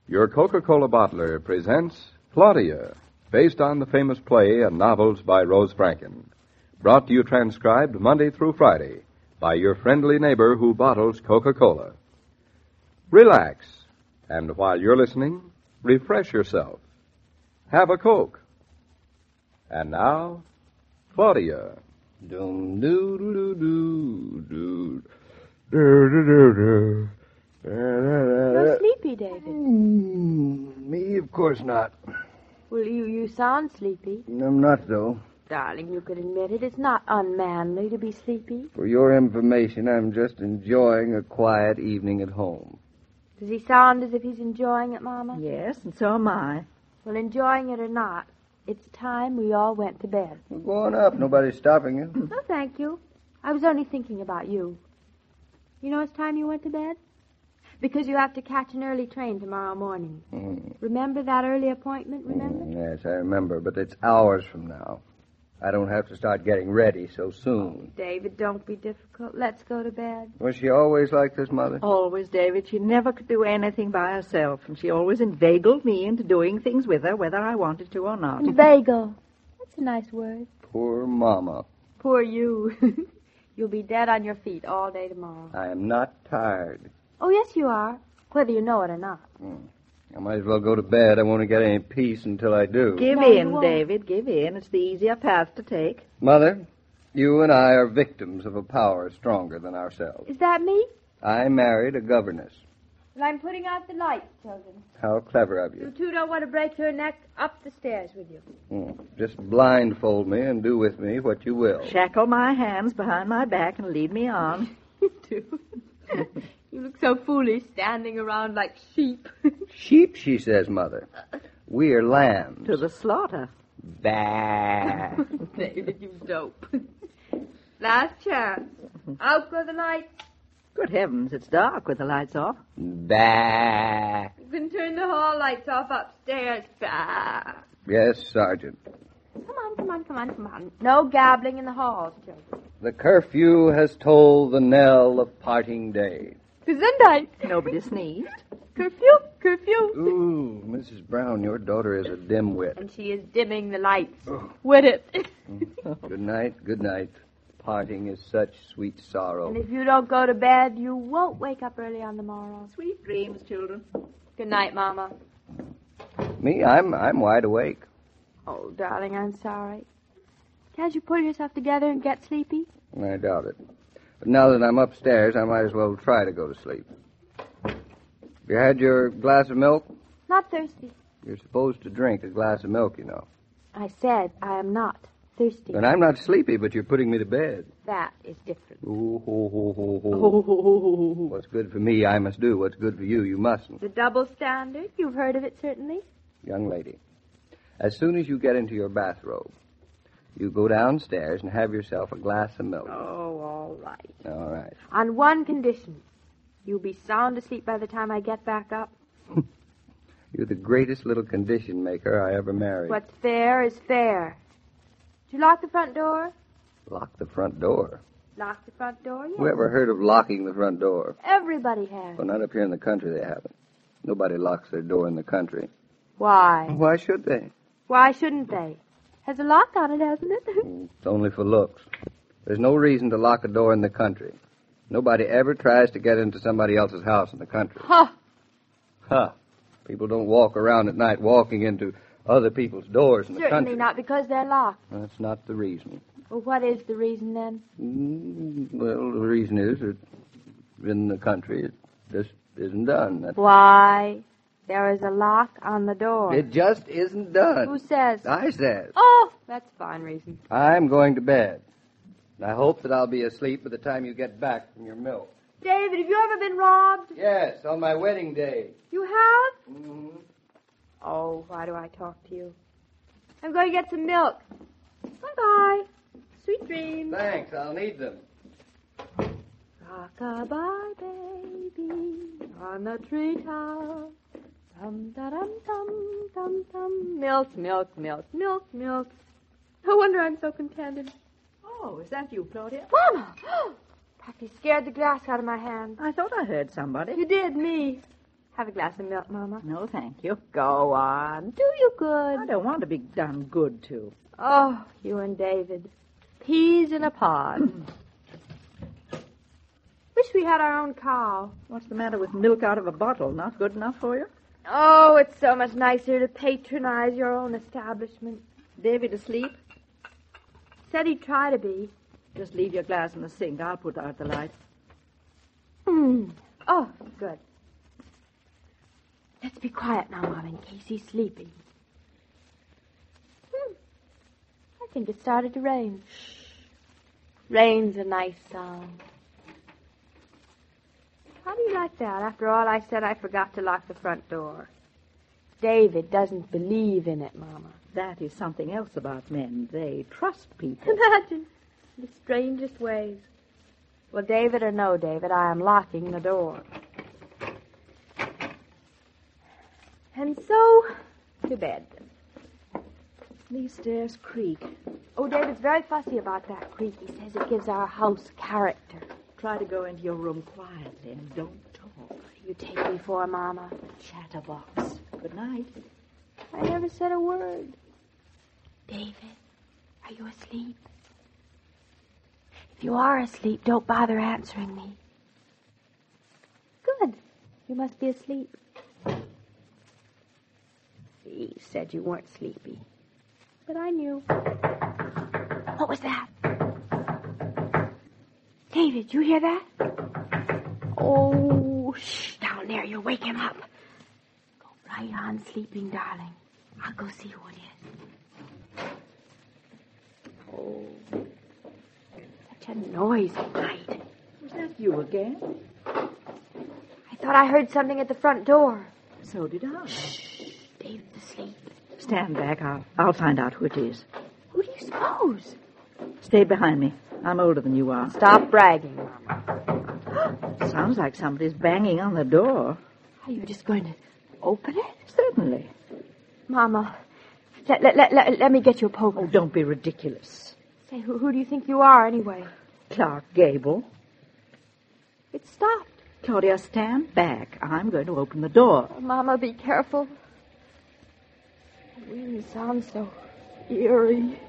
Your Coca-Cola bottler presents Claudia, based on the famous play and novels by Rose Franken. Brought to you transcribed Monday through Friday by your friendly neighbor who bottles Coca-Cola. Relax, and while you're listening, refresh yourself. Have a Coke. And now, Claudia. You're sleepy, David. Me, of course not. Well, you sound sleepy. I'm not, though. Darling, you could admit it. It's not unmanly to be sleepy. For your information, I'm just enjoying a quiet evening at home. Does he sound as if he's enjoying it, Mama? Yes, and so am I. Well, enjoying it or not, it's time we all went to bed. Well, go on up. Nobody's stopping you. No, thank you. I was only thinking about you. You know it's time you went to bed? Because you have to catch an early train tomorrow morning. Remember that early appointment, remember? Yes, I remember, but it's hours from now. I don't have to start getting ready so soon. David, don't be difficult. Let's go to bed. Was she always like this, Mother? Always, David. She never could do anything by herself, and she always inveigled me into doing things with her, whether I wanted to or not. Inveigle. That's a nice word. Poor Mama. Poor you. You'll be dead on your feet all day tomorrow. I am not tired. Oh, yes, you are, whether you know it or not. I might as well go to bed. I won't get any peace until I do. Give No, you in, won't. David, give in. It's the easier path to take. Mother, you and I are victims of a power stronger than ourselves. Is that me? I married a governess. Well, I'm putting out the light, children. How clever of You you. two don't want to break your neck up the stairs with you. Just blindfold me and do with me what you will. Shackle my hands behind my back and lead me on. You do. You look so foolish standing around like sheep. Sheep, she says, Mother. We are lambs. To the slaughter. Bah. David, you dope. Last chance. Out go the lights. Good heavens, it's dark with the lights off. Bah. You can turn the hall lights off upstairs. Bah. Yes, Sergeant. Come on. No gabbling in the halls, children. The curfew has tolled the knell of parting day. Gesundheit. Nobody sneezed. Curfew. Ooh, Mrs. Brown, your daughter is a dimwit. And she is dimming the lights. With it. Good night. Parting is such sweet sorrow. And if you don't go to bed, you won't wake up early on the morrow. Sweet dreams, children. Good night, Mama. Me, I'm wide awake. Oh, darling, I'm sorry. Can't you pull yourself together and get sleepy? I doubt it. But now that I'm upstairs, I might as well try to go to sleep. You had your glass of milk? Not thirsty. You're supposed to drink a glass of milk, you know. I said I am not thirsty. And I'm not sleepy, but you're putting me to bed. That is different. Ooh, ho, ho, ho, ho. What's good for me, I must do. What's good for you, you mustn't. The double standard. You've heard of it, certainly. Young lady, as soon as you get into your bathrobe, you go downstairs and have yourself a glass of milk. Oh, all right. All right. On one condition. You'll be sound asleep by the time I get back up. You're the greatest little condition maker I ever married. What's fair is fair. Did you lock the front door? Lock the front door. Lock the front door, yes. Who ever heard of locking the front door? Everybody has. Well, not up here in the country they haven't. Nobody locks their door in the country. Why? Why should they? Why shouldn't they? Has a lock on it, hasn't it? It's only for looks. There's no reason to lock a door in the country. Nobody ever tries to get into somebody else's house in the country. Huh. Huh. People don't walk around at night walking into other people's doors in the Certainly country. not because they're locked. That's not the reason. Well, what is the reason then? Well, the reason is that in the country it just isn't done. Why? There is a lock on the door. It just isn't done. Who says? I says. Oh, that's a fine reason. I'm going to bed. I hope that I'll be asleep by the time you get back from your milk. David, have you ever been robbed? Yes, on my wedding day. You have? Mm-hmm. Oh, why do I talk to you? I'm going to get some milk. Bye-bye. Sweet dreams. Thanks, I'll need them. Rock-a-bye, baby, on the treetop. Dum-da-dum-dum-dum-dum. Milk. No wonder I'm so contented. Oh, is that you, Claudia? Mama! Pappy scared the glass out of my hand. I thought I heard somebody. You did, me. Have a glass of milk, Mama. No, thank you. Go on. Do you good. I don't want to be done good to. Oh, you and David. Peas in a pod. Wish we had our own cow. What's the matter with milk out of a bottle? Not good enough for you? Oh, it's so much nicer to patronize your own establishment. David asleep? Said he'd try to be. Just leave your glass in the sink. I'll put out the light. Oh, good. Let's be quiet now, Mom, in case he's sleeping. I think it started to rain. Rain's a nice song. How do you like that? After all I said, I forgot to lock the front door. David doesn't believe in it, Mama. That is something else about men. They trust people. Imagine. The strangest ways. Well, David or no David, I am locking the door. And so, to bed. These stairs creak. Oh, David's very fussy about that creak. He says it gives our house character. Try to go into your room quietly and don't talk. What do you take me for, Mama? Chatterbox. Good night. I never said a word. David, are you asleep? If you are asleep, don't bother answering me. Good. You must be asleep. You said you weren't sleepy. But I knew. What was that? David, you hear that? Oh, shh, down there. You'll wake him up. Go right on sleeping, darling. I'll go see who it is. Oh, such a noise at night. Was that you again? I thought I heard something at the front door. So did I. Shh, David's asleep. Stand back. I'll find out who it is. Who do you suppose? Stay behind me. I'm older than you are. Stop bragging, Mama. Sounds like somebody's banging on the door. Are you just going to open it? Certainly. Mama, let me get you a poker. Oh, don't be ridiculous. Say, who do you think you are, anyway? Clark Gable. It stopped. Claudia, stand back. I'm going to open the door. Oh, Mama, be careful. The wind sounds so eerie.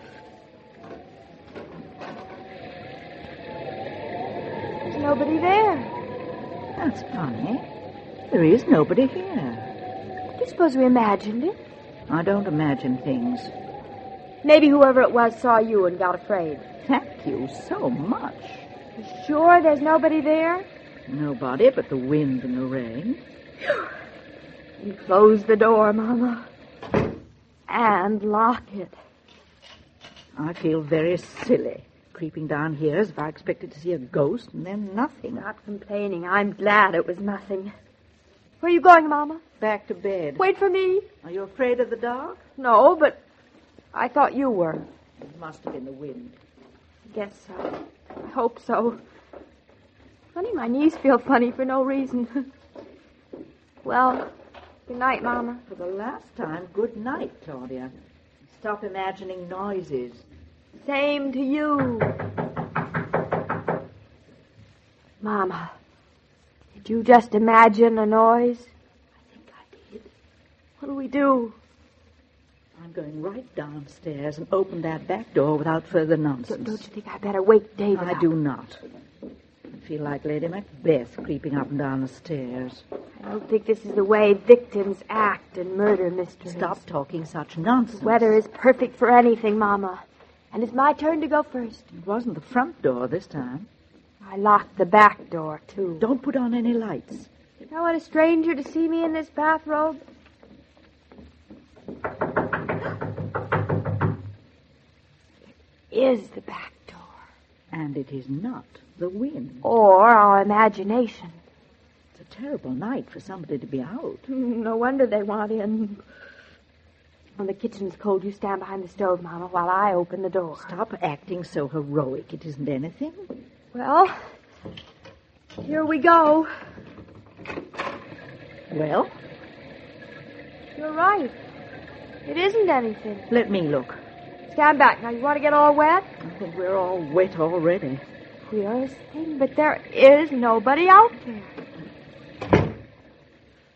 There's nobody there. That's funny. There is nobody here. Do you suppose we imagined it? I don't imagine things. Maybe whoever it was saw you and got afraid. Thank you so much. You sure there's nobody there? Nobody but the wind and the rain. And close the door, Mama. And lock it. I feel very silly. Creeping down here as if I expected to see a ghost and then nothing. Not complaining. I'm glad it was nothing. Where are you going, Mama? Back to bed. Wait for me. Are you afraid of the dark? No, but I thought you were. It must have been the wind. I guess so. I hope so. Funny, my knees feel funny for no reason. Well, good night, Mama. For the last time, good night, Claudia. Stop imagining noises. Same to you. Mama, did you just imagine a noise? I think I did. What do we do? I'm going right downstairs and open that back door without further nonsense. Don't you think I better wake David I up? do not. I feel like Lady Macbeth creeping up and down the stairs. I don't think this is the way victims act in murder mysteries. Stop talking such nonsense. The weather is perfect for anything, Mama. And it's my turn to go first. It wasn't the front door this time. I locked the back door, too. Don't put on any lights. I want a stranger to see me in this bathrobe. It is the back door. And it is not the wind. Or our imagination. It's a terrible night for somebody to be out. No wonder they want in. When the kitchen's cold, you stand behind the stove, Mama, while I open the door. Stop acting so heroic. It isn't anything. Well, here we go. Well? You're right. It isn't anything. Let me look. Stand back. Now, you want to get all wet? I think we're all wet already. Queerest thing, but there is nobody out there.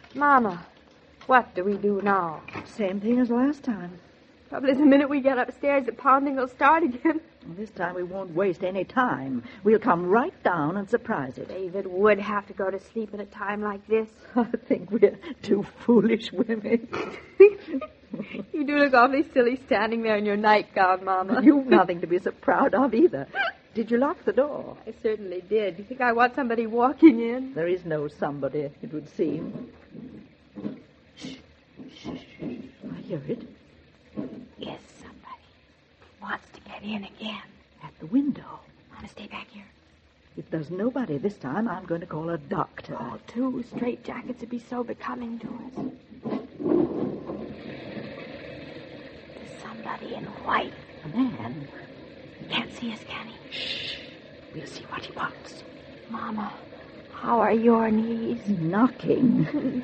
Mama, what do we do now? Same thing as last time. Trouble is, the minute we get upstairs, the pounding will start again. This time we won't waste any time. We'll come right down and surprise it. David would have to go to sleep at a time like this. I think we're two foolish women. You do look awfully silly standing there in your nightgown, Mama. You've nothing to be so proud of either. Did you lock the door? I certainly did. You think I want somebody walking in? There is no somebody, it would seem. Shh, shh, shh. I hear it. Yes, somebody wants to get in again. At the window. Mama, stay back here. If there's nobody this time, I'm going to call a doctor. Oh, 2 straight jackets would be so becoming to us. There's somebody in white. A man. Can't see us, can he? Shh. We'll see what he wants. Mama, how are your knees? Knocking.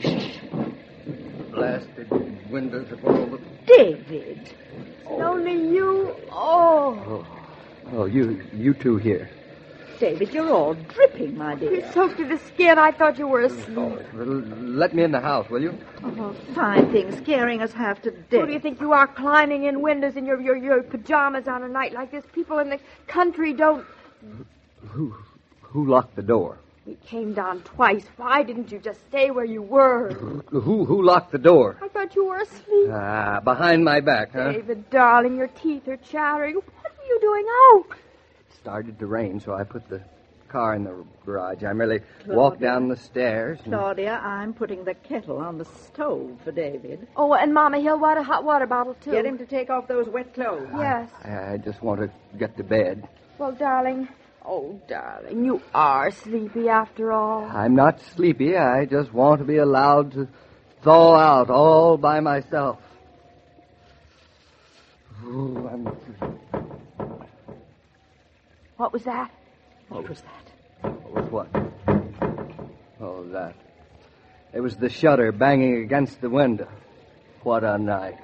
Blasted windows of all the... David. Only you. Oh. Oh, you two here. David, you're all dripping, my dear. You're soaked to the skin. I thought you were asleep. Oh, let me in the house, will you? Oh, fine thing, scaring us half to death. Who do you think you are, climbing in windows in your pajamas on a night like this? People in the country don't... Who locked the door? We came down twice. Why didn't you just stay where you were? Who locked the door? I thought you were asleep. Behind my back, huh? David, darling, your teeth are chattering. What are you doing out? It started to rain, so I put the car in the garage. I merely walked down the stairs. Claudia, I'm putting the kettle on the stove for David. Oh, and Mama, he'll want a hot water bottle, too. Get him to take off those wet clothes. Yes. I just want to get to bed. Well, darling... Oh, darling, you are sleepy after all. I'm not sleepy. I just want to be allowed to thaw out all by myself. Ooh, What was that? What was that? What was what? Oh, that. It was the shutter banging against the window. What a night.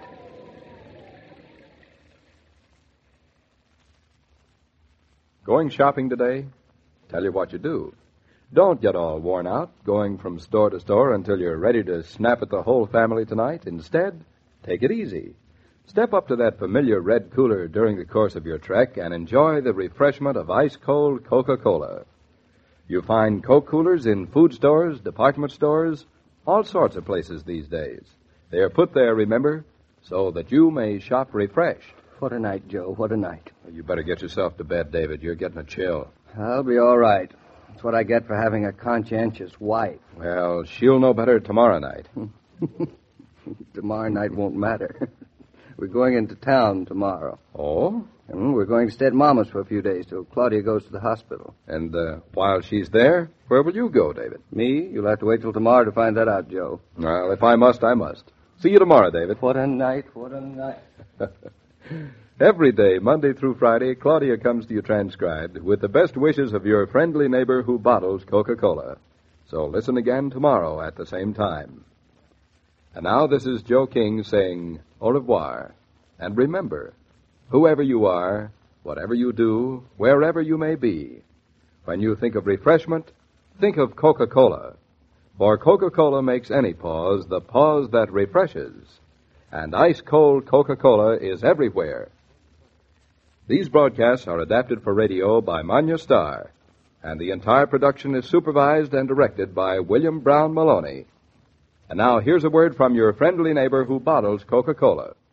Going shopping today? Tell you what you do. Don't get all worn out going from store to store until you're ready to snap at the whole family tonight. Instead, take it easy. Step up to that familiar red cooler during the course of your trek and enjoy the refreshment of ice-cold Coca-Cola. You find Coke coolers in food stores, department stores, all sorts of places these days. They are put there, remember, so that you may shop refreshed. What a night, Joe. What a night. Well, you better get yourself to bed, David. You're getting a chill. I'll be all right. That's what I get for having a conscientious wife. Well, she'll know better tomorrow night. Tomorrow night won't matter. We're going into town tomorrow. Oh? And we're going to stay at Mama's for a few days till Claudia goes to the hospital. And while she's there, where will you go, David? Me? You'll have to wait till tomorrow to find that out, Joe. Well, if I must, I must. See you tomorrow, David. What a night. What a night. Every day, Monday through Friday, Claudia comes to you transcribed with the best wishes of your friendly neighbor who bottles Coca-Cola. So listen again tomorrow at the same time. And now this is Joe King saying au revoir. And remember, whoever you are, whatever you do, wherever you may be, when you think of refreshment, think of Coca-Cola. For Coca-Cola makes any pause the pause that refreshes. And ice-cold Coca-Cola is everywhere. These broadcasts are adapted for radio by Manya Starr, and the entire production is supervised and directed by William Brown Maloney. And now here's a word from your friendly neighbor who bottles Coca-Cola.